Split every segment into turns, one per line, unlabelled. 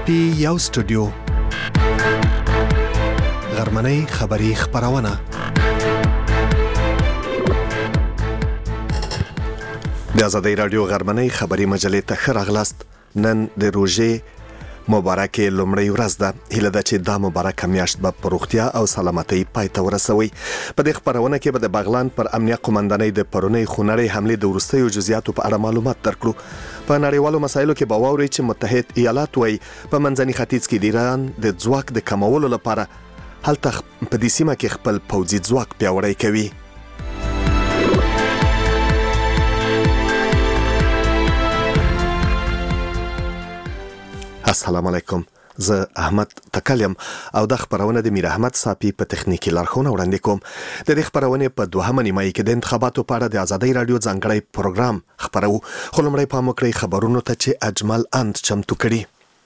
پټي یو سټوډیو غرمنۍ خبری خبرونه د آزادۍ رادیو غرمنۍ خبری مجلې ته ښه راغلاست. نن د روژې مبارکه لومړی ورځ ده. هیله ده چې دا مبارکه میاشت به په روغتیا او سلامتۍ پای ته ورسوي. په دې خبرونه کې به د بغلان پر امنیه قومندانۍ د پرونی خونړۍ حملې د وروستیو جزئیاتو په اړه معلومات درکړو. په نړیوالو مسایلو کې به واورئ چې متحد ایالات وايي په منځني ختیځ کې د ایران د ځواک د کمولو لپاره هلته په دې سیمه کې خپل پوځي ځواک پیاوړی کوي. السلام علیکم، زه احمد تکلم او د خبرونه د میر احمد صافي په تخنیکی لارښوونه وړاندې کوم. د دې خبرونه په دوهمه نیمه کې د انتخاباتو په اړه د آزادۍ رادیو ځانګړی پروګرام خبرو. خو لومړی پام وکړئ خبرونو ته چې اجمل اند چمتو کړي.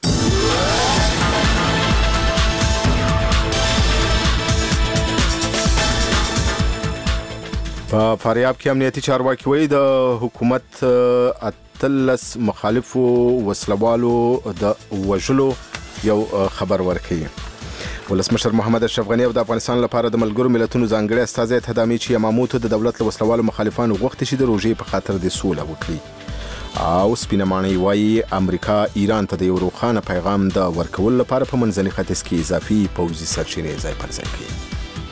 په فاریاب کې امنیتي چارواکي وایي د حکومت اتلس مخالفو وسلوالو د وژلو یو خبر ورکړي. ولسمشر محمد اشرف غنی د افغانستان لپاره د ملګرو ملتونو ځانګړي استازی تدامي چې یماموتو د دولت له وسلوالو مخالفانو غوښتي چې د روژې په خاطر د سوله وکړي. او سپینماني وایي امریکا ایران ته د یو روښانه پیغام د ورکولو لپاره په منځني ختیځ کې اضافي پوځي سرچینې ځای پر ځای کوي.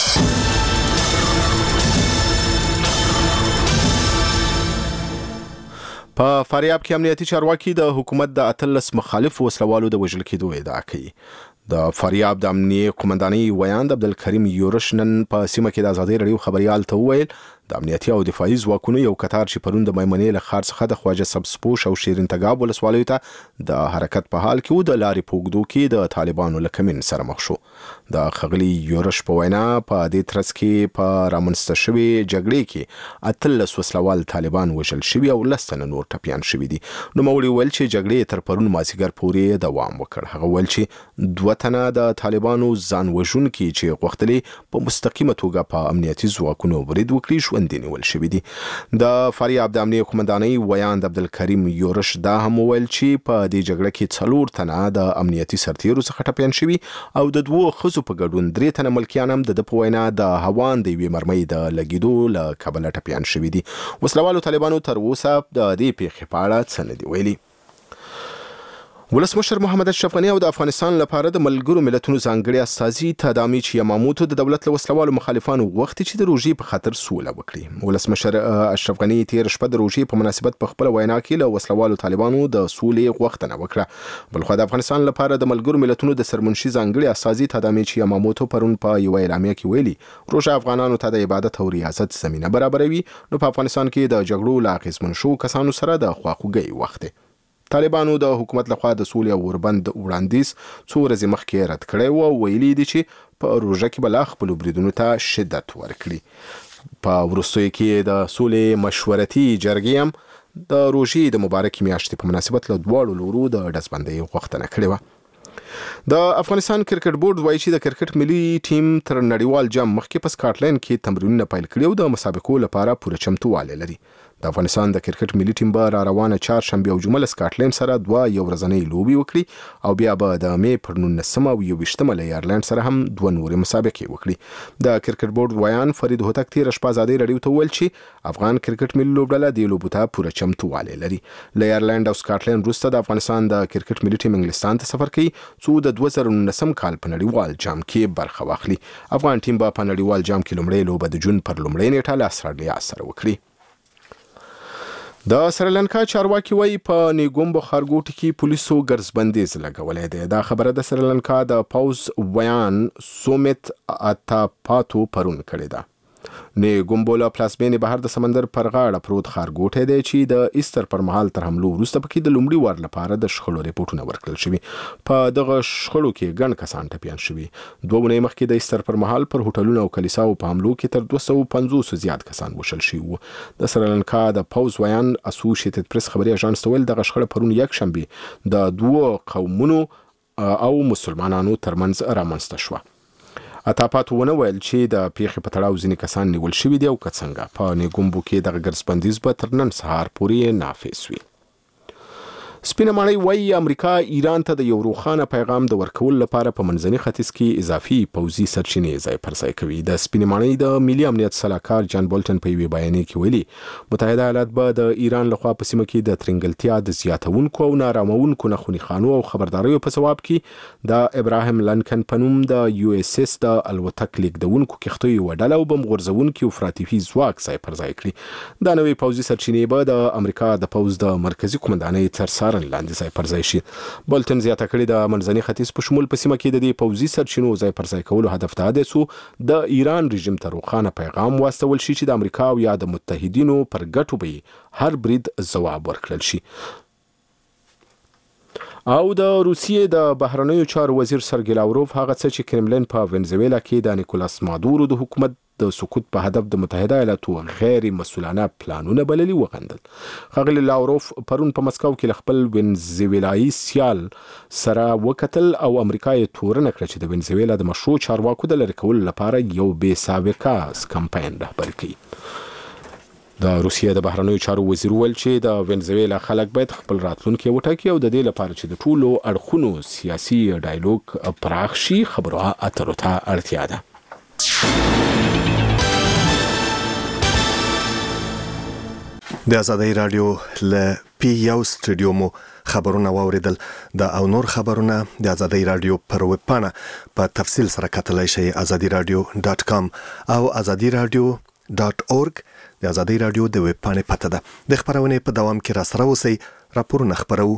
په فاریاب کې امنیتي چارواکي د حکومت د اتلس مخالف وسلوالو د وژل کېدو ادعا کوي. د فاریاب د امنیه قومندانۍ ویاند عبدالکریم یورش نن په سیمه کې د آزادۍ رادیو خبريال ته وویل د امنیتي او دفاعي ځواکونو یو کتار چې پرون د میمنې له ښار څخه د خواجه سبزپوش او شیرین تګاب ولسوالیو ته د حرکت په حال کې و د لارې په اوږدو کې د طالبانو له کمین سره مخ شو. د ښاغلي یورش په وینا په دې ترڅ کې په رامنځته شوې جګړې کې اتلس وسلوال طالبان وژل شوي او 10 تنه نور ټپیان شوي دي. نوموړي ویل چې جګړې تر پرون مازدیګر پورې دوام وکړ. هغه ویل چې 2 تنه د طالبانو ځان وژونکي چې غوښتلې په مستقیمه توګه په امنیتي ځواکونو برید وکړي ژوندي نیول شوي دي. د فاریاب د امنیه قومندانۍ ویاند عبدالکریم یورش دا هم ویل چې په دې جګړه کې 4 تنه د امنیتي سرتیرو څخه ټپیان شوي او د 2 ښځو په ګډون 3 تنه ملکیان هم د په وینا د هوان د یوې مرمۍ د لګیدو له کبله ټپیان شوي دي. وسلوالو طالبانو تر اوسه د دې پیښې په اړه څه نه دي ویلي. ولسمشر محمد اشرف غنی او د افغانستان لپاره د ملګرو ملتونو ځانګړي استازي تدامي چې یماموتو د دولت له وسلوالو مخالفانو غوښتي چې د روژې په خاطر سوله وکړي. ولسمشر اشرف غنی تیر شپه د روژې په مناسبت په خپل وینا کې له وسلوالو طالبانو د سولې غوښتنه وکړه. بلخو د افغانستان لپاره د ملګرو ملتونو د سرمنشي ځانګړي استازي تدامي چې یماموتو پرون په یو اعلامیه کې ویلي روژه افغانانو ته د عبادت او ریاضت زمينه برابروي. نو په افغانستان کې د جګړو لا اغیزمن شو کسانو سره د خواخوږۍ وخت دی. طالبانو د حکومت لخوا د سولې او وربند وړاندیز څو ورځې مخکې رد کړی و او ویلي دي چې په روژه کې به لا خپلو بریدونو ته شدت ورکړي. په وروستیو کې د سولې مشورتي جرګې هم د روژې د مبارکې میاشتې په مناسبت له دواړو لورو د ډزبندۍ غوښتنه کړې وه. د افغانستان کرکټ بورډ وایي چې د کرکټ ملي ټیم تر نړیوال جام مخکې په سکاټلند کې تمرینونه پیل کړي او د مسابقو لپاره پوره چمتووالی لري. د افغانستان د کرکټ ملي ټیم به را روانه چهارشنبه او جمعه له سکاټلند سره 2 یو ورځنۍ لوبي وکړي او بیا به د مې پر 19 او 21 له ایرلند سره هم 2 نورې مسابقې وکړي. د کرکټ بورډ ویان فرید هوتک تیر شپه آزادۍ رادیو ته ویل چې افغان کرکټ ملي لوبډله د لوبو ته پوره چمتووالی لري. له ایرلند او سکاټلند وروسته د افغانستان د کرکټ ملي ټیم انګلستان ته سفر کوي څو د 2019 کال په نړیوال جام کې برخه واخلي. افغان ټیم به په نړیوال جام کې لومړی لوبه د جون پر لومړۍ نیټه له استرالیا سره وکړي. د سریلانکا چارواکي وایي په نیګومبو ښارګوټي کې پولیسو ګرځبندیز لګولی دی. دا خبره د سریلانکا د پوز ویان سومیت اتاپاتو پرون کړې ده. نیګومبو له پلازمینې بهر د سمندر پر غاړه پروت ښارګوټی دی چې د ایستر پر مهال تر حملو وروسته پکې د لومړي وار لپاره د شخړو ریپورټونه ورکړل شوي. په دغه شخړو کې ګڼ کسان ټپیان شوي. 2 اونۍ مخکې د ایستر پر مهال پر هوټلونو او کلیساو په حملو کې تر 250 زیات کسان وژل شوي وو. د سریلانکا د پوز ویان اسوسییټډ پریس خبري اژانس ته ویل دغه شخړه پرون یکشنبه د 2 قومونو او مسلمانانو ترمنځ رامنځته شوه. اتاپاتو ونه ویل چې د پیښې په تړاو ځینې کسان نیول شوي دي او که څنګه. په نیګومبو کې دغه ګرځبندیز به تر نن سهار پورې نافذ وي. سپینه ماڼۍ وایي امریکا ایران ته د یو روښانه پیغام د ورکولو لپاره په منځني ختیځ کې اضافي پوځي سرچینې ځای پر ځای کوي. د سپینه ماڼۍ د ملي امنیت سلاکار جان بولټن په یوه بیانیه کې ویلي متحده ایالات به د ایران لخوا په سیمه کې د ترنګلتیا د زیاتونکو او نارامونکو نخونی خانو او خبرداریو په ځواب کې د ابراهیم لنکن په نوم د یو اس اس د الوتک لیکدونکو کښتۍ یوه ډله او بم غورځونکي افراطي ځواک ځای پر ځای کړي. دا نوې پوځي سرچینې به د امریکا د پوځ د مرکزي قومندانۍ تر لاندې ځای پر ځای شي. بولټن زیاته کړې د منځني ختیځ په شمول په سیمه کې د دې پوځي سرچینو ځای پر ځای کولو هدف دا دی چې د ایران رژیم ته روښانه پیغام واستول شي چې د امریکا او یا د متحدینو پر ګټو به هر برید ځواب ورکړل شي. او د روسیې د بهرنیو چارو وزیر سرګی لاوروف هغه څه چې کرملین په وینزویلا کې د نیکولاس مادورو د حکومت د سقوط په هدف د متحده ایالاتو غیر مسؤلانه پلانونه بللي وغندل. ښاغلي لاوروف پرون په مسکو کې خپل وینزویلایي سیال سره وکتل او امریکا یې تورنه کړه چې د وینزویلا د مشروع چارواکو د لرې کولو لپاره یو بې سابقه کمپاین رهبري کوي. د روسیې د بهرنیو چارو وزیر ویل چې د وینزویلا خلک باید خپل راتلونکي وټاکي او د دې لپاره چې د ټولو اړخونو سیاسي ډایالوګ پراخ شي خبرو اترو ته اړتیا ده.
د آزادۍ رادیو له پی یو سټوډیو مو خبرونه واوریدل. د او نور خبرونه د آزادۍ رادیو پر ویب پاڼه په تفصیل سره کتلای شئ azadiradio.com او azadiradio.org د آزادۍ رادیو د ویب پاڼې پته ده. د خبرونې په دوام کې را سره اوسئ. راپورونه خبرو.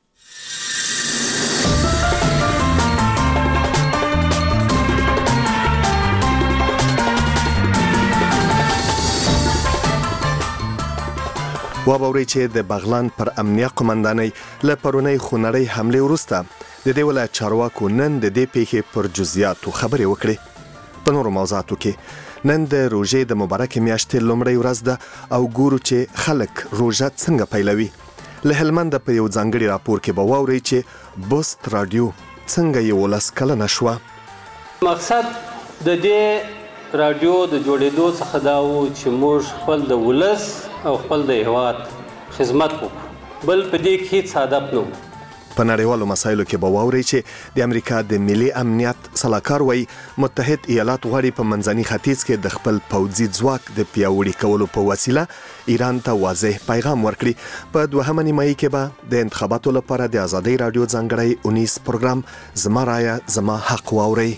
وابوري چې د بغلان پر امنیه قومندانۍ له پرونۍ خونړۍ حملې وروسته د دې ولایت چارواکو نن د دې پیښې پر جزئیاتو خبرې وکړې. په نورو موضوعاتو کې نن د روژې د مبارکې میاشتې لومړۍ ورځ ده او ګورو چې خلک روژه څنګه پیلوي. له هلمند په یو ځانګړي راپور کې به واورئ چې بوست رادیو څنګه 11 کلنه شوه.
مقصد د دې رادیو د جوړېدو څخه دا و چې موږ خپل د ولس او خپل د هیواد خدمت وکړو، بل په دې کې هیڅ هدف نه و.
په نړیوالو مسایلو کې به واورئ چې د امریکا د ملي امنیت سلاکار وایي متحد ایالات غواړي په منځني ختیځ کې د خپل پوځي ځواک د پیاوړي کولو په وسیله ایران ته واضح پیغام ورکړي. په دوهمه نیمایي کې به د انتخاباتو لپاره د آزادۍ رادیو ځانګړی اونیز پروګرام زما رایه زما حق واورئ.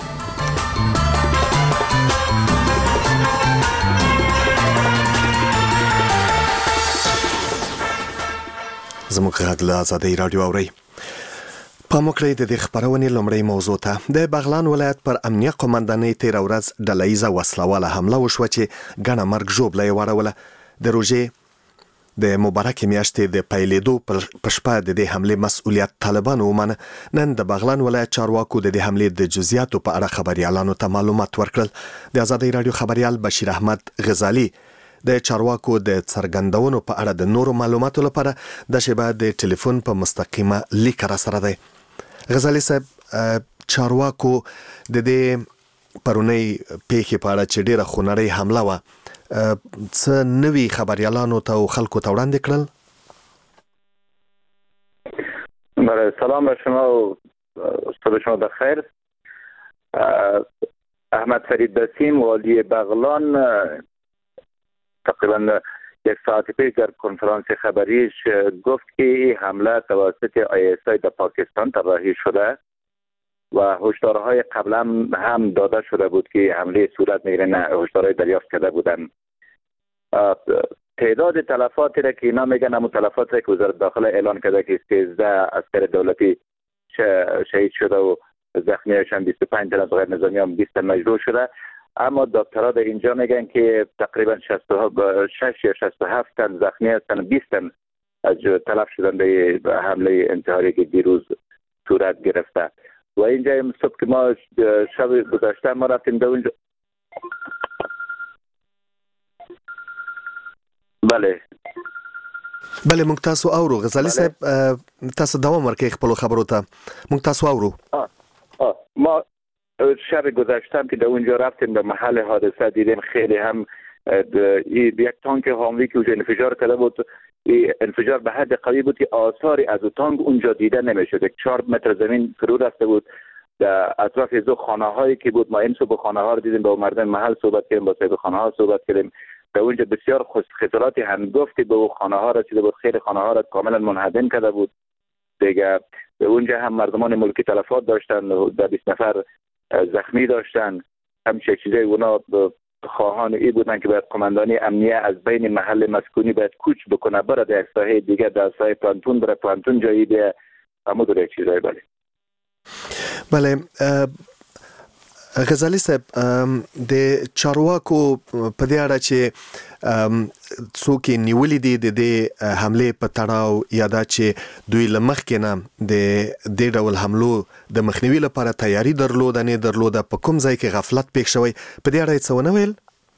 زموږ غږ له آزادۍ رادیو اورئ. پام وکړئ د دې خبرونې لومړۍ موضوع ته. د بغلان ولایت پر امنیه قومندانۍ تېره ورځ ډلهییزه وسلواله حمله وشوه چې ګڼه مرګ ژوبله یې واړوله. د روژې د مبارکې میاشتې د پیلېدو په شپه د دې حملې مسؤلیت طالبانو ومنه. نن د بغلان ولایت چارواکو د دې حملې د جزئیاتو په اړه خبریالانو ته معلومات ورکړل. د آزادۍ رادیو خبریال بشیر احمد غزالی د چارواکو د څرګندونو په اړه د نورو معلوماتو لپاره د شبه د ټلیفون په مستقیمه لیک را سره دی. غزالی صاحب، چارواکو د دې پرونۍ پیښې په اړه چې ډیره خونړۍ حمله وه څه نوي خبریالانو ته او خلکو ته وړاندې کړل؟
بله، سلام بر شما و صبح شما بخیر. احمد فرید بسیم والی بغلان تقریبا یک ساعت پیش در کنفرانس خبریش گفت که این حمله توسط ISI در پاکستان طراحی شده و هشدارهای قبلا هم داده شده بود که حمله صورت میگیره. نه، هشدارهای دریافت کرده بودن. تعداد تلفات را که اینا میگن همون تلفات را که وزارت داخله اعلان کرده که 13 عسکر دولتی شهید شده و زخمی‌هاشون 25 تن از غیر نظامیان 20 تن مجروح شده. اما دکترها در اینجا میگن که تقریبا 66 یا 67 تن زخمی هستن، 20 تن از تلف شدن به حمله انتحاری که دیروز صورت گرفته. و اینجا صبح که ما شب گذشته ما رفتیم در اونجا. بله
موږ تاسو اورو. غزالی صاحب، تاسو دوام ورکړئ خپل خبرو ته. موږ تاسو اورو.
ما شب گذشتم که در اونجا رفتیم به محل حادثه، دیدیم خیلی هم یک تانک حاملی که اونجا انفجار کرده بود، انفجار به حد قوی بود که آثاری از تانک اونجا دیده نمیشد. 4 متر زمین فرو رفته بود. در اطراف از خانه هایی که بود، ما این صبح خانه ها رو دیدیم، با مردم محل صحبت کردیم، با صاحب خانه ها صحبت کردیم. در اونجا بسیار خطرات هنگفتی به خانه ها رسیده بود، خیلی خانه ها را کاملا منهدم کرده بود. دیگه اونجا هم مردمان ملکی تلفات داشتن، در 20 نفر زخمی داشتن. همچه چیزای اونا خواهان ای بودن که باید قماندانی امنیه از بین محل مسکونی باید کوچ بکنه، بره در ساحه دیگه، در ساحه پانتون بره، پانتون جایی بیه. اما داره یک چیزایی
بله. غزالی صاحب، د چارواکو په دې اړه چې څوک نیولې دي د دې حمله په تړاو یا دا چې دوی له مخکې نه د دې ډول حملو د مخنیوي لپاره تیاری درلوده نه درلوده، په کوم ځای کې غفلت پېښ شوی، په دې اړه څه ونه ویل؟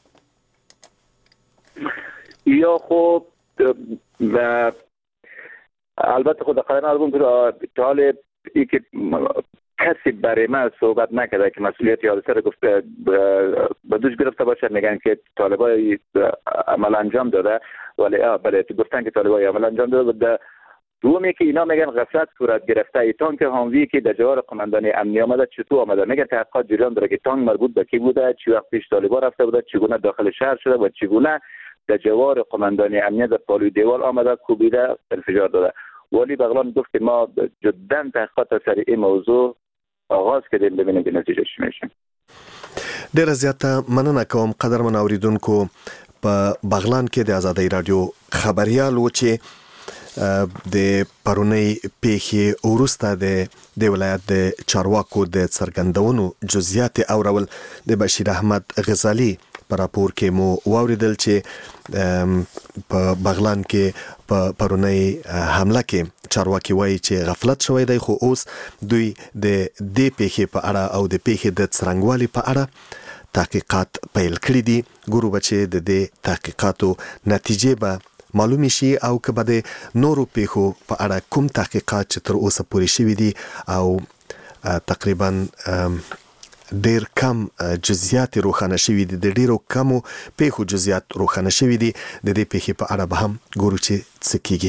یا خب البته خود قرار ندارم که حال ای که کسی برای من صحبت نکرده که مسئولیت حادثه رو گفته به دوش گرفته باشه. میگن که طالبای عمل انجام داده، ولی بله گفتن که طالبای عمل انجام داده. دومی که اینا میگن غفلت صورت گرفته. ای تانک هانوی که در جوار قماندانی امنی آمده چطور آمده؟ میگن تحقیقات جریان داره که تانک مربوط به کی بوده، چی وقت پیش طالبا رفته بوده، چگونه داخل شهر شده و چگونه در جوار قماندانی امنی در پالوی دیوال آمده، کوبیده، انفجار داده. ولی بغلان گفت ما جدا تحقیقات سر این موضوع آغاز کردیم، ببینیم که نتیجه چی میشه.
ډیره زیاته مننه کوم قدرمن اوریدونکو. په بغلان کې د آزادۍ رادیو خبريال و چې د پرونی پیښې وروسته د ولایت د چارواکو د څرګندونو جزئیات اورول د بشیر احمد غزالی په راپور کې مو واوریدل چې په بغلان کې په پرونی حمله کې چارواکي وایي چې غفلت شوی دی، خو اوس دوی د دې پیښې په اړه او د پیښې د څرنګوالي په اړه تحقیقات پیل کړي دي. ګورو به چې د دې تحقیقاتو نتیجې به معلومې شي او که به د نورو پیښو په اړه کوم تحقیقات چې تر اوسه پورې شوي دي او تقریبا ډیر کم جزئیات روښانه شوي دي، د ډیرو کمو پیښو جزئیات روښانه شوي دي. د دې پیښې په اړه به هم ګورو چې څه کیږي.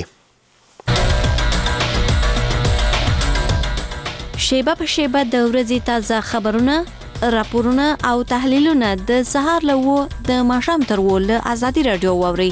شیبه په شیبه د ورځې تازه خبرونه، راپورونه او تحلیلونه د سهار له 9 د ماښام تر 10 له آزادي رادیو واورئ.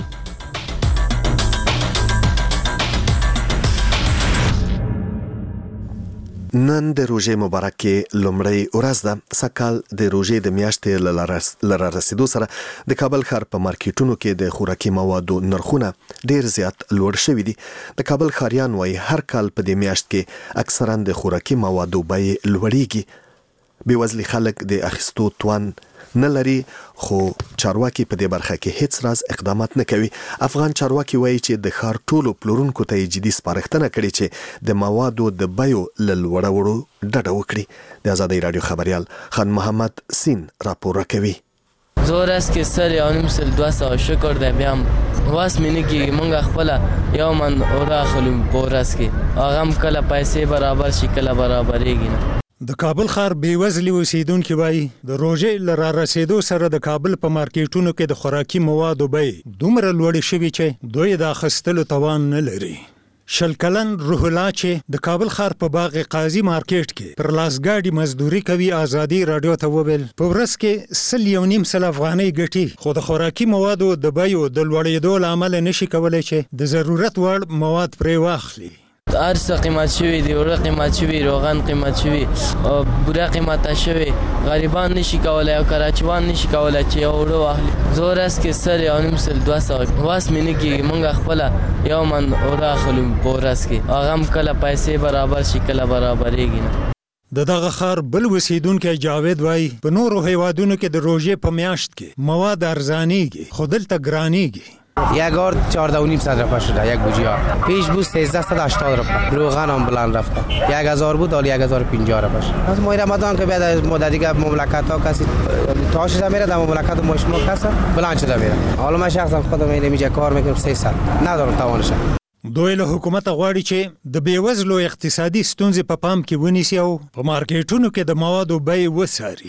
نن د روژې مبارکې لومړۍ ورځ ده. سږکال د روژې د میاشتې له رارسېدو سره د کابل ښار په مارکیټونو کې د خوراکي موادو نرخونه ډیر زیات لوړ شوي دي. د کابل ښاریان وایي هر کال په دې میاشت کې اکثرا د خوراکي موادو بیې لوړېږي. بېوزلي خلک د اخیستو توان نه لري، خو چارواکي په دې برخه کې هیڅ راز اقدامات نه کوي. افغان چارواکي وایي چې د ښار ټولو پلورونکو ته جدي سپارښتنه کړې چې د موادو د بیو له لوړولو ډډه وکړي. د آزادۍ رادیو خبریال خان محمد سین راپور راکوي.
زور است که سر یانیم سل 200 شکر ده بیام واس مینه که منگا خپلا یا من اورا خلوم پورس که آغام کلا پیسې برابر شي کلا برابرېږي نه.
د کابل ښار بېوزلي اوسیدونکي وایي د روژې له رارسېدو سره د کابل په مارکیټونو کې د خوراکي موادو بیې دومره لوړې شوي چې دوی د اخیستلو توان نه لري. شل کلن روح الله چې د کابل ښار په باغ قاضي مارکیټ کې پر لاسګاډي مزدوري کوي آزادي رادیو ته وویل په ورځ کې 1.5 افغانۍ ګټي، خو د خوراکي موادو د بیو د لوړېدو له امله نشي کولی چې د ضرورت وړ مواد پرې واخلي.
هر څه قیمت شوی دی، اوړه قیمت شوی، روغن قیمت شوی، بوره قیمت شوی. غریبان نشي کولای او کراچوان نشي کولای چې اوړه واخلي. زور است که سر یانیم سل 200 واس مینه که منگا خپلا یا من اوړه خلوم پورس که آغام کلا پیسې برابر شي کلا برابرېږي نه.
د دغه ښار بل اوسیدونکی جاوید وایي په نورو هیوادونو کې د روژې په میاشت کې مواد ارزانېږي، خو دلته ګرانېږي.
یک آرد 14,500 روپیه شده، یک بوجیا پیش بود 1380 روپیه، روغن هم بلند رفته 1000 بود حالا 1050 روپیه شد. از ماه رمضان که بیاد مدت دیگه مملکت ها کسی تاشش میره در مملکت ما شما کسا بلند شده میره. حالا من شخصا خودم اینجا کار میکنم 300 ندارم توانش.
دوی له حکومت غواړي چې د بیوزلو اقتصادي ستونزې په پام کې ونیسي او په مارکیټونو کې د موادو بیې وڅاري.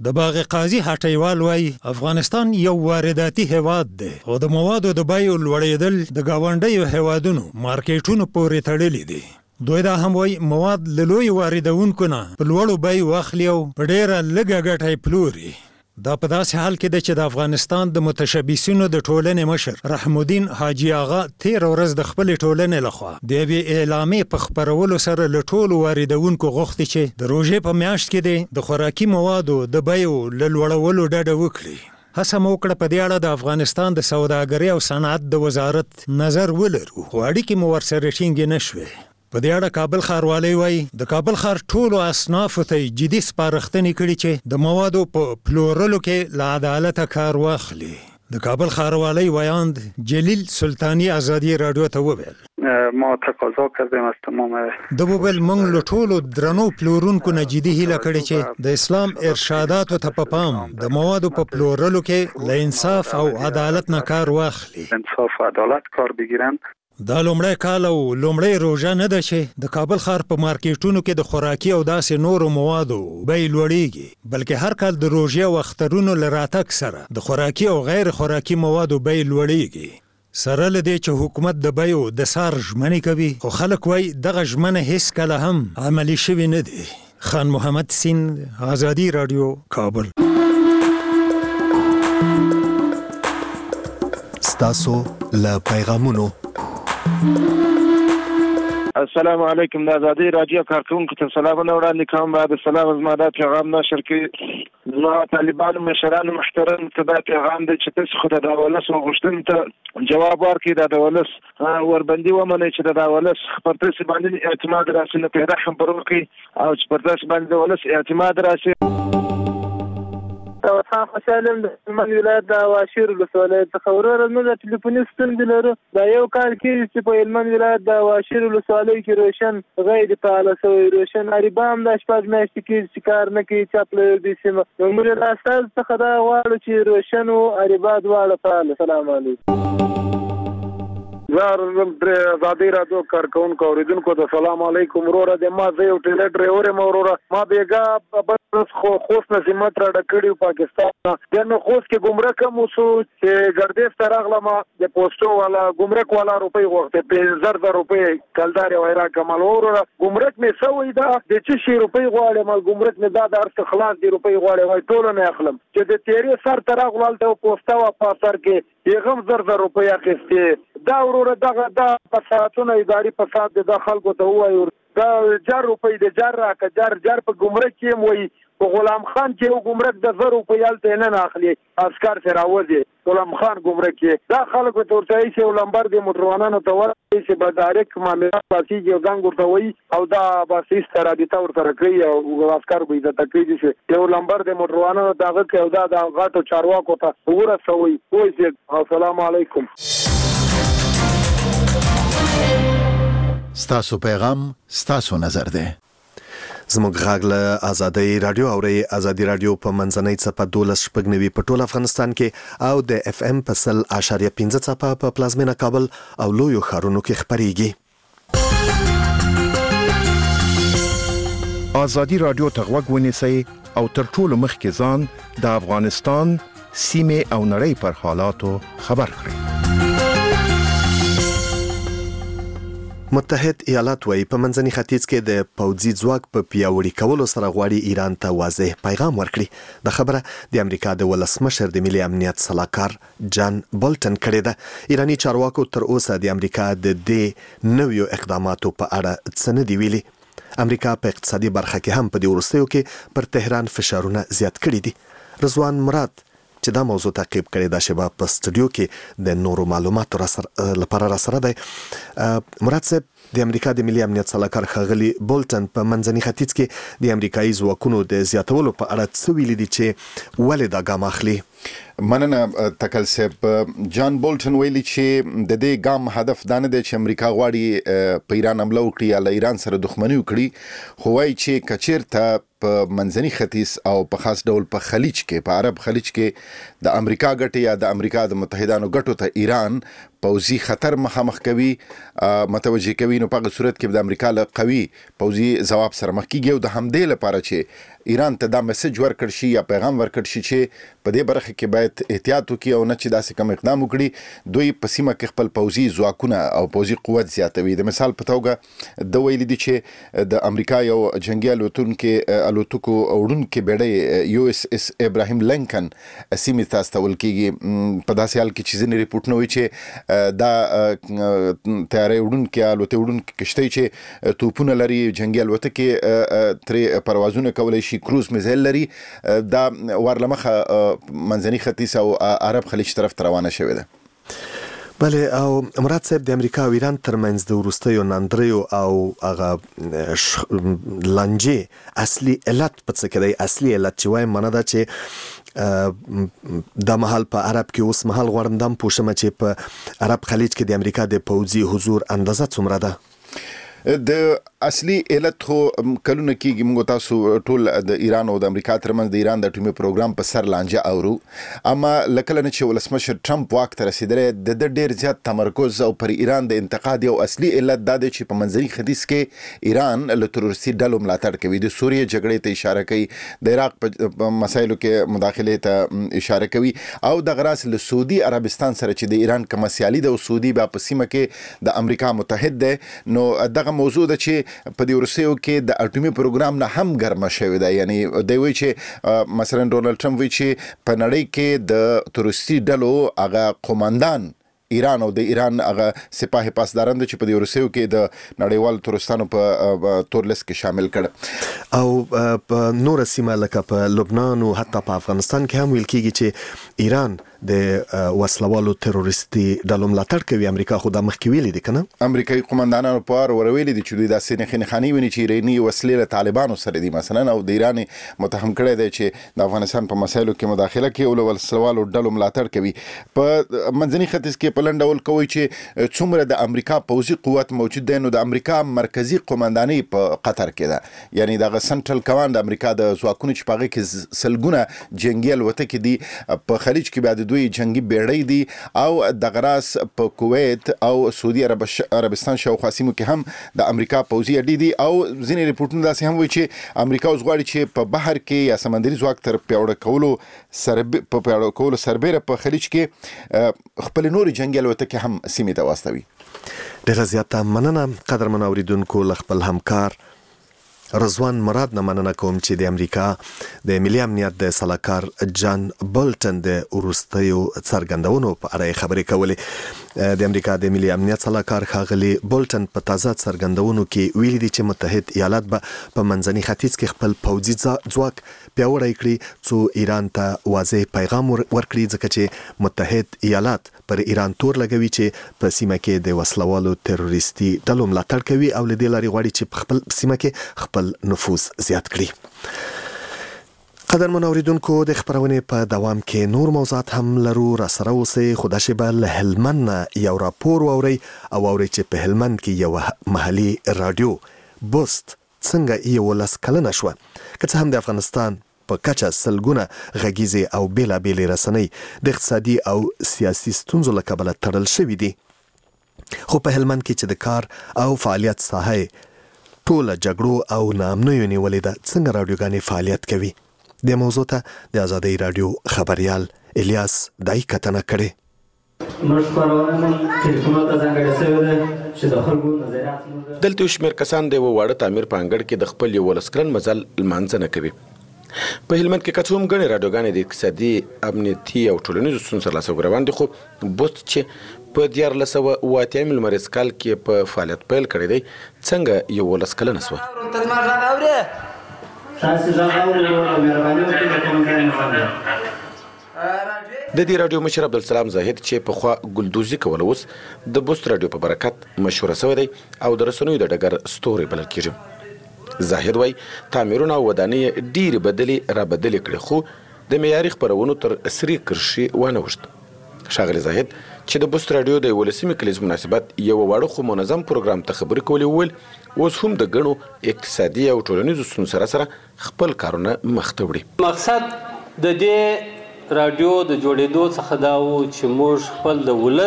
د باغ قاضي هټیوال وایي افغانستان یو وارداتي هیواد دی او د موادو د بیو لوړېدل د ګاونډیو هیوادونو مارکیټونو پورې تړلي دي. دوی دا هم وایي مواد له لویو واردونکو نه په لوړو بیو واخلي او په ډېره لږه ګټه یې پلوري. دا په داسې حال کې ده چې د افغانستان د متشبثینو د ټولنې مشر رحم الدین حاجي آغا تېره ورځ د خپلې ټولنې لخوا د یوې اعلامیې په خپرولو سره له ټولو واردونکو غوښتي چې د روژې په میاشت کې د خوراکي موادو د بیو له لوړولو ډډه وکړي. هڅه مو وکړه په دې اړه د افغانستان د سوداګرۍ او صنعت د وزارت نظر ولرو خو اړیکې مو ورسره ټینګې نه شوې. په دې اړه کابل ښاروالۍ وایي د کابل ښار ټولو اصنافو ته جدي سپارښتنې کړي چې د موادو په پلورلو کې له عدالته کار واخلي. د کابل ښاروالۍ ویاند جلیل سلطانی آزادي رادیو ته وویل
ما تقاضا کردیم از تمام
د وویل موږ له ټولو درنو پلورونکو نه جدي هیله کړې چې د اسلام ارشاداتو ته په پام د موادو په پلورلو کې له انصاف او عدالت نه کار واخلي.
انصاف و عدالت کار بگیرند.
دا لومړی کال او لومړی روژه نه ده چې د کابل ښار په مارکیټونو کې د خوراکي او داسې نورو موادو بیې لوړېږي، بلکې هر کال د روژې او اخترونو له راتګ سره د خوراکي او غیر خوراکي موادو بیې لوړېږي. سره له دې چې حکومت د بیو د سار ژمنې کوي خو خلک وایي دغه ژمنه هیڅ کله هم عملي شوې نه دي. خان محمد سیند، آزادي رادیو، کابل.
ستاسو له پیغامونو.
السلام علیکم. د آزادي رادیو کارکونکو ته سلامونه وړاندې کوم. بعد سلام زما دا پیغام نشر کړي زما طالبانو مشرانو محترم ته دا پیغام دی چې تاسو خو د ولس غوښتنې ته جواب ورکړئ، د ولس وربندي ومنئ چې د ولس پر تاسو باندې اعتماد راسي، نه پیدا هم پر وکړي او چې پر تاسو باندې د ولس اعتماد راسي.
خان خوشحالم د هلمند ولایت د واشیر ولسوالۍ څخه وروره موږ د ټلیفوني ستونزې لرو. دا یو کال کېږي چې په هلمند ولایت د واشیر ولسوالۍ کې روشن غیر فعاله شوی. روشن اریبا هم دا 6 میاشتې کېږي چې کار نه کوي، چاپ له دې سیمه. موږ له استاد څخه دا غواړو چې روشن او اریبا دواړه فعال. السلام علیکم.
زه د آزادي رادیو کارکونکو اوریدونکو ته سلام علیکم. وروره د ما زه یو ټیلر ډرایور یم. وروره ما بیګا بس خوست نه سیمت را ډکړی پاکستان نه د نو خوست کې ګمرک هم وسو چې ګردیز ته راغلم د پوسټو والا ګمرک والا روپۍ وخت 5000 روپۍ کلدار او را کمال. وروره ګمرک می سوې دا د چې شي روپۍ غواړم، ګمرک نه دا د ارڅ خلاص دی روپۍ غواړم ټول نه اخلم چې د تیری سر تر غوال ته پوسټا وا پاسر کې یغم 1000 روپۍ اخیسته. دا وروره دا فسادونه اداري فساد د خلکو ته وایي دا جار روپۍ د جار راکه جار په ګمرک کې وایي په غلام خان کې یو ګمرک د 1000 روپۍ الته نه اخلي عسكر سره راوځي غلام خان ګمرک کې. دا خلکو ته ورته یې لمبر د موټروانانو ته ورته چې به ډایرکټ معاملات پاسيږي او ګنګ ورته وایي او دا باسي ستاره دي تور سره کوي او عسكر به د تکلیف چې یو لمبر د موټروانانو دغه کې او دا غاټو چارواکو ته ورسوي. وایي السلام علیکم.
ستاسو پیغام ستاسو نظر ده.
زموږ غږ له آزادي رادیو او آزادي رادیو په منځنۍ څپه 12.9 په ټول افغانستان کې او د اف ام په 0.15 څپه په پلازمینه کابل او لویو ښارونو کې خبريږي.
آزادي رادیو ته غوږ ونیسئ او تر ټولو مخکې ځان د افغانستان سیمې او نړۍ پر حالاتو خبر کړئ.
متحد ایالات وايي په منځني ختیځ کې د پوځي ځواک په پیاوړي کولو سره غواړي ایران ته واضح پیغام ورکړي. د خبره د امریکا د ولسمشر د ملي امنیت صلاحکار جان بولټن کړې ده. ایرانی چارواکو تر اوسه د امریکا د دې نویو اقداماتو په اړه څه نه دی ویلي. امریکا په اقتصادي برخه کې هم په دې وروستیو کې پر تهران فشارونه زیات کړي دي. رضوان مراد چې دا موضوع تعقیب کړي دا شباب په استودیو کې د نورو معلوماتو لپاره را سره دی. مراد صاحب، د امریکا د ملي امنیت صلاحکار ښاغلي بولټن په منځني ختیځ کې د امریکایي ځواکونو د زیاتولو په اړه څه ویلي دي چې ولې دا ګام اخلي؟
مننه تکل صاحب. جان بولټن ویلي چې د دې ګام هدف دا نه دی چې امریکا غواړي په ایران حمله وکړي یا له ایران سره دښمني وکړي، خو وایي چې کچیرته په منځني ختیځ او په خاص ډول په خلیج کې، په عرب خلیج کې د امریکا ګټې یا د امریکا د متحدانو ګټو ته ایران پوځي خطر مخامخ کوي متوجه کوي نو په صورت کې د امریکا له قوي پوځي ځواب سره مخ کیږي او د همدې لپاره چې ایران ته دا میسج ورکړ شي یا پیغام ورکړ شي چې په دې برخه کې باید احتیاط وکړي او نه چې داسې کوم اقدام وکړي دوی په سیمه کې خپل پوځي ځواکونه او پوځي قوت زیاتوي د مثال په توګه د ویل دي چې د امریکا یو جنگي الوتونکو وړونکو بیړۍ یو اس اس ابراهیم لینکن سیمه ته استول کیږي په داسې حال کې چې ځینې ریپورټونه وایي چې دا تیارې وړونکو کشتۍ چې توپونه لري جنگي الوتکې ترې پروازونه کولی شي کروز میزایل لري دا ورلمخه منځني ختیځ او عرب خلیج طرف ته روانه شوې ده.
بله او مراد صاحب د امریکا او ایران ترمنځ د وروستیو ناندریو او هغه لانجې اصلي علت په څه کې دی اصلي علت چې وایم معنی ده چې د مهال په عرب کې اوس مهال غواړم دم پوښتنه چې په عرب خلیج کې د امریکا د پوځي حضور اندازه څومره ده؟
د اصلي علت خو کلونه کېږي موږ تاسو ټول د ایران او د امریکا ترمنځ د ایران د اټومي پروګرام په سر لانجه اورو اما لکه نه چې ولسمشر ټرمپ واک ته رسیدلی د ډېر زیات تمرکز او پر ایران د انتقاد یو اصلي علت دا دی چې په منځني ختیځ کې ایران له تروریستي ډلو ملاتړ کوي د سوریې جګړې ته اشاره کوي د عراق په مسایلو کې مداخلې ته اشاره کوي او د غراس له سعودي عربستان سره چې د ایران کوم سیالي د سعودي په سیمه کې د امریکا متحد دی نو دغه موضوع ده چې په دې ورسېو کې د اټومي پروګرام نه هم ګرمه شوې ده یعنی دی وایي چې مثلا ډونالد ټرمپ وایي چې په نړۍ کې د تروریستي ډلو هغه قوماندان ایران او د ایران هغه سپاه پاسداران چې په دې ورسېو کې د نړیوال تورستانو په تور لیست کې شامل کړ
او په نور سیمه لکه په لبنان او حتی په افغانستان کې هم ویل کېږي چې ایران د وسلوالو تروریستي ډلو ملاتړ کوي امریکا خو د مخکې ویلي دي کنه
امریکایي قومندانانو په اړه ویلي دي چې دوی د سینې خاني ونی چې ایراني وسلې له طالبانو سره دي مثلا او د ایران متهم کړی دی چې د افغانستان په مسایلو کې مداخله کوي او له وسلوالو ډلو ملاتړ کوي په منځني ختیځ کې په لنډول کوي چې څومره د امریکا پوځي قوت موجود دی نو د امریکا مرکزی قومنداني په قطر کې ده یعنی د سنټرل کمانډ د امریکا د ځواکونو چې په هغه کې سلګونه جنگي الوتکې دي په خلیج کې بیا دوی جنگي بیړۍ دي او د غراس په کویت او سعودي عربستان شاوخوا سیمو کې هم د امریکا پوځي اډې دي او ځینې ریپورټونه داسې هم وایي چې امریکا اوس غواړي چې په بحر کې یا سمندري ځواک تر پیاوړه کولو سربیره په خلیج کې خپل نورې جنگي الوتکې هم سیمې ته واستوي.
ډېره زیاته مننه قدرمن اوریدونکو له خپل همکار رضوان مراد نه مننه کوم چې د امریکا د ملي امنیت د سلاکار جان بولټن د وروستیو څرګندونو په اړه خبرې کولې د امریکا د ملي امنیت سلاکار ښاغلي بولټن په تازه څرګندونو کې ویلي دي چې متحد ایالات به په منځني ختیځ کې خپل پوځي ځواک پیاوړی کړي څو ایران ته واضح پیغام ورکړي ځکه چې متحد ایالات پر ایران تور لګوي چې په سیمه کې د وسلوالو تروریستي ډلو ملاتړ کوي او له دې لارې غواړي چې په خپل سیمه کې خپل نفوذ زیات کړي. قدرمن اوریدونکو د خبرونې په دوام کې نور موضوعات هم لرو را سره اوسئ خو دا شیبه له هلمند یو راپور واورئ او واورئ چې په هلمند کې یو محلي رادیو بوست څنګه 11 کلنه شوه که څه هم د افغانستان په کچه سلګونه غږیزې او بیلابیلې رسنۍ د اقتصادي او سیاسي ستونزو له کبله تړل شوي دي خو په هلمند کې چې د کار او فعالیت ساحه ټوله جګړو او ناامنیو نیولې ده څنګه راډیوګانې فعالیت کوي د موضوع ته د آزادۍ راډیو خبریال الیاس دای کتنه کړې
موږ خپرونه ټلیفونونو ته ځانګړې شوې ده چې د خلکو نظریات
دلته شمېر کسان د واړه تعمیر په انګړ کې د خپل 11 کلن مزل لمانځنه کوي. په هلمند کې کڅوم غني راډیوګانې د اقتصادي امنیتي او ټولنیزو ستونزو سره لاس روان دي خو بوست چې په 1408 ملمریز کال کې په فعالیت پیل کړی دی څنګه 11 کلنه شوه. د دې رادیو مشر عبدالسلام زاهد چې په خوا ګلدوزي کوله اوس د بوست رادیو په برکت مشهوره شوی دی او د رسنیو د ډګر ستوري بلل کېږي. زاهد وای تعمیرونه او ودانۍ ډېرې بدلې را بدلې کړې خو د معیاري خپرونو تر سري کرښې وانه وشت. ښاغلی زاهد چې د بوست رادیو د 11 کلیز مناسبت یو واړه خو منظم پروګرام ته خبرې کولې وویل اوس هم د ګڼو اقتصادي او ټولنیزو ستونزو سره خپل کارونه مخ ته وړي.
مقصد د دې رادیو د جوړېدو څخه دا و چې موږ خپل د ولس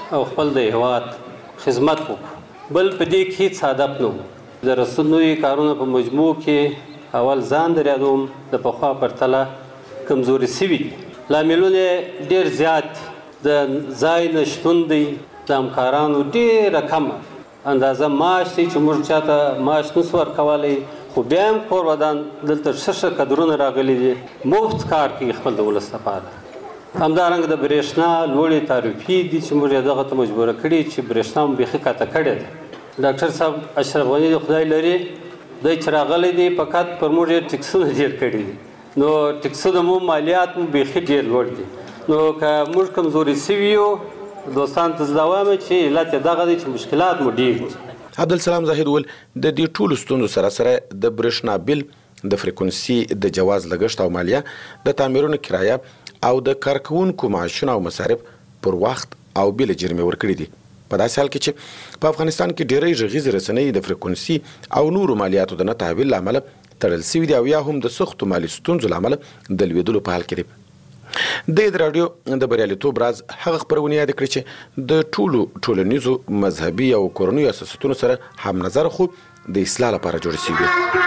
او خپل د هیواد خدمت وکړو. بل په دې کې هیڅ هدف نه و. د رسنیو کارونه په مجموع کې اول ځان در یادوم د پخوا پرتله کمزوري سوي دي. لاملونه ډېر زیات د ځای نشتون دی، د همکارانو ډېره کمه اندازه معاش دی چې موږ چاته معاش نسو ورکولی، خو بیا هم کور ودان دلته ښه کدرونه راغلي دي، مفت کار کوي خپل د ولس لپاره. همدارنګه د برېښنا لوړې تعرفې دي چې موږ یې دغه ته مجبوره کړي چې برېښنا مو بیخي کاته کړې ده. ډاکټر صاحب اشرف غني د خدای لري دی چې راغلی دی فقط پر موږ یې ټکسونه ډېر کړي دي، نو ټکسونه مو مالیات مو بیخي ډېر لوړ دي. نو که موږ کمزوري سوي یو دوستان ته زه دا وایم چې علت یې دغه دی چې مشکلات مو ډېر دي.
عبدالسلام زاهد وویل د دې ټولو ستونزو سره سره د برېښنا بل، د فریکونسي د جواز لګښت او مالیه، د تعمیرونو کرایه او د کارکوونکو معاشونه او مصارف پر وخت او بل جرمې ورکړي دي. په داسې حال کې چې په افغانستان کې ډېری غږیزې رسنۍ د فریکونسي او نورو مالیاتو د نه تحویل له امله تړل سوي دي او یا هم د سختو مالي ستونزو له امله د لوېدلو په حال کې دي. د راډیو د بریالیتوب راز هغه خپرونې یاد کړې چې د ټولو ټولنیزو، مذهبي او کورنیو اساساتونو سره هم نظر خو د اصلاح لپاره جوړ شوي دي.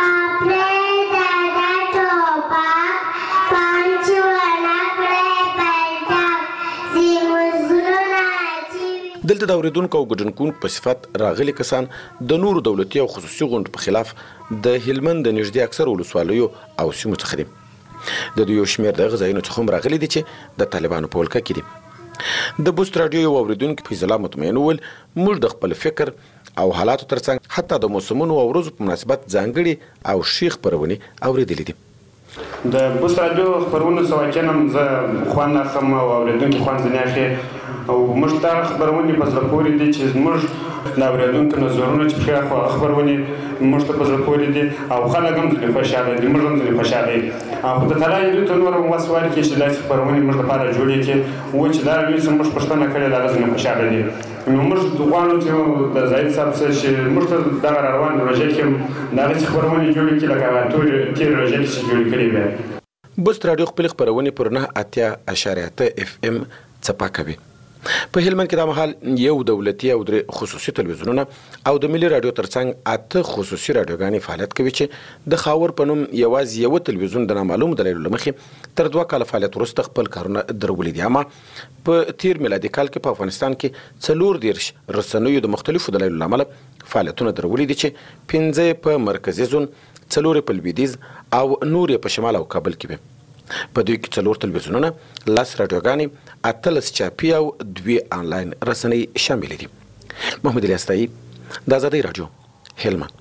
دلته د اوریدونکو او ګډونکو په صفت راغلي کسان د نورو دولتي او خصوصي غونډو په خلاف د هلمند د نږدې اکثر ولسوالیو او سیمو څخه دي. د دوی یو شمېر د ځایونو څخه هم راغلي دي چې د طالبانو په ولکه کې دي. د بوست راډیو یو اوریدونکي فیض الله مطمئن وویل موږ د خپل فکر او حالاتو ترڅنګ حتی د موسمونو او ورځو په مناسبت ځانګړي او ښې خپرونې اورېدلې دي.
د بوست راډیو خپرونو سواکین هم زه خوند اخلم او اوریدونکي خوند ځینې اخلي او موږ ته خپرونې په زړه پورې دي چې موږ د اوریدونکو نظرونه چې پکې خپرونې موږ ته په زړه پورې دي او خلک هم ځینې خوشحاله دي، موږ هم ځینې خوشحاله یو. خو د طلایي دوی ته نور هم وس ورکړي چې داسې خپرونې موږ لپاره جوړې کړي و چې دا دوی څه موږ پوښتنه کړې د هغه ځینې خوشحاله دي. نو موږ غواړو چې د زاهد صاحب څخه چې موږ ته دغه روان روژه کې هم د هغې خپرونې جوړې کړي لکه تېرې روژه کې چې جوړې کړې وې.
بوست راډیو خپلې خپرونې پر 9.8 FM څپه کوي. په هلمند کې دا مهال یو دولتي او درې خصوصي تلویزیونونه او د ملي راډیو ترڅنګ 8 خصوصي راډیوګانې فعالیت کوي چې د خاور په نوم یوازې یو تلویزیون د نامعلومو دلایلو له مخې تر 2 کاله فعالیت وروسته خپل کارونه درولي دي. اما په تیر میلادي کال کې په افغانستان کې 40 رسنیو د مختلفو دلایلو له امله فعالیتونه درولي دي چې 15 په مرکزي زون، 4 په لویدیځ او نور په شمال او کابل کې وي. په دوی کې 4 تلویزیونونه، 10 راډیوګانې، 18 چاپي او 2 آنلاین رسنۍ شامل دي. محمد الیاستایی، د آزادۍ راډیو، هلمند.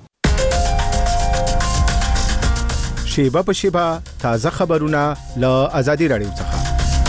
شیبه په شیبه تازه خبرونه له آزادۍ راډیو څخه.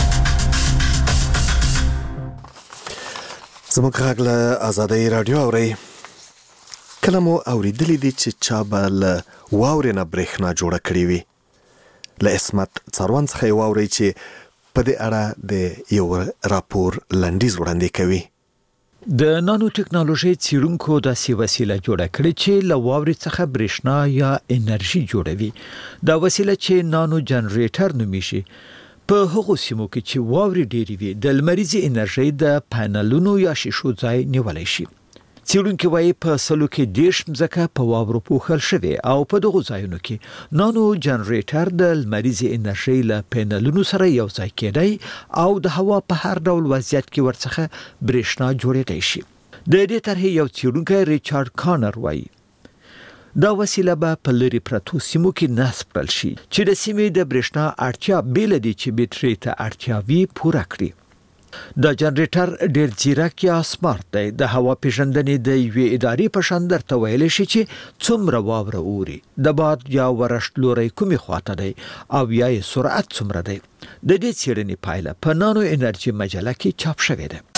زموږ غږ له آزادۍ راډیو اورئ. کله مو اورېدلي دي چې چا به له واورې نه برېښنا جوړه کړې وي؟ له عصمت څاروان څخه یې واورئ چې په دې اړه د یو راپور لنډیز وړاندې کوي.
د نانو ټکنالوژي څیړونکو داسې وسیله جوړه کړې چې له واورې څخه برېښنا یا انرژي جوړوي. دا وسیله چې نانو جنریټر نومیږي په هغو سیمو کې چې واورې ډېرې وي د لمریزې انرژي د پانلونو یا شیشو ځای نیولی شي. څیړونکي وایي په سلو کې 10 مځکه په واورو پوښل شوې او په دغو ځایونو کې نانو جنریټر د لمریزې انرژي له پینلونو سره یو ځای کېدی او د هوا په هر ډول وضعیت کې ورڅخه برېښنا جوړېدای شي. د دې طرحې یو څیړونکی ریچارډ کانر وایي دا وسیله به په لرې پرتو سیمو کې نصب کړل شي چې د سیمې د برېښنا اړتیا بېله دي چې بټرۍ ته اړتیا وي پوره کړي. دا جنریټر ډېر ځیرک یا سمارټ دی. د هوا پیژندنې د یوې ادارې په شان درته ویلی شي چې څومره واوره اوري، د باد یا ورشت لوری کومې خواته دی او یا یې سرعت څومره دی. د دې څېړنې پایله په نانو انرژي مجله کې چاپ شوې ده.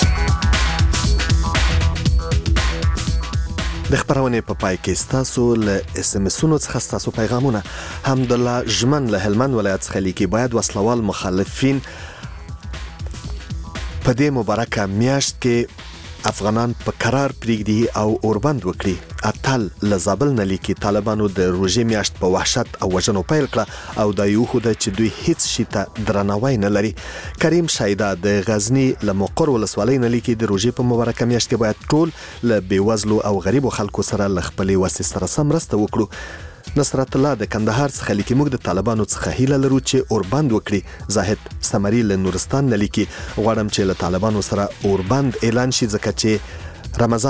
د خبرونې په پای کې ستاسو له SMS-ونو څخه ستاسو پیغامونه. حمدالله ژمن له هلمند ولایت څخه لیکي باید وسلوال مخالفین په دې مبارکه میاشت کې افغانان په قرار پریږدي او اوربند وکړي. اتل لزابل نه لیکي طالبانو د روژې میاشت په وحشت او وژنو پیل کړه او دا یو خو د چې دوی هیڅ شي ته درناوی نه لري. کریم شایده د غزنی له مقر ولسوالۍ نه لیکي د روژې په مبارکه میاشت کې باید ټول له بیوزلو او غریبو خلکو سره له خپلې وسې سره سم مرسته وکړو. نصرت الله د کندهار څخه لیکي موږ د طالبانو څخه هیله لرو چې اوربند وکړي. زاهد سمری له نورستان نه لیکي غواړم چې له طالبانو سره اوربند اعلان شي ځکه چې رمضان